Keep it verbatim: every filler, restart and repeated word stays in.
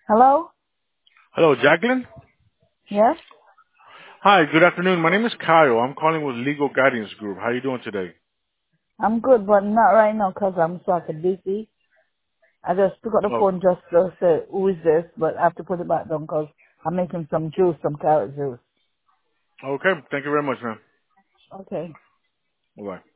Hello? Hello, Jacqueline. Yes? Hi, good afternoon. My name is Kyle. I'm calling with Legal Guidance Group. How are you doing today? I'm good, but not right now 'cause I'm sort of busy. I just pick up the Oh, phone just to say, who is this? But I have to put it back down 'cause I'm making some juice, some carrot juice. okay. Thank you very much, man. Okay. Bye-bye.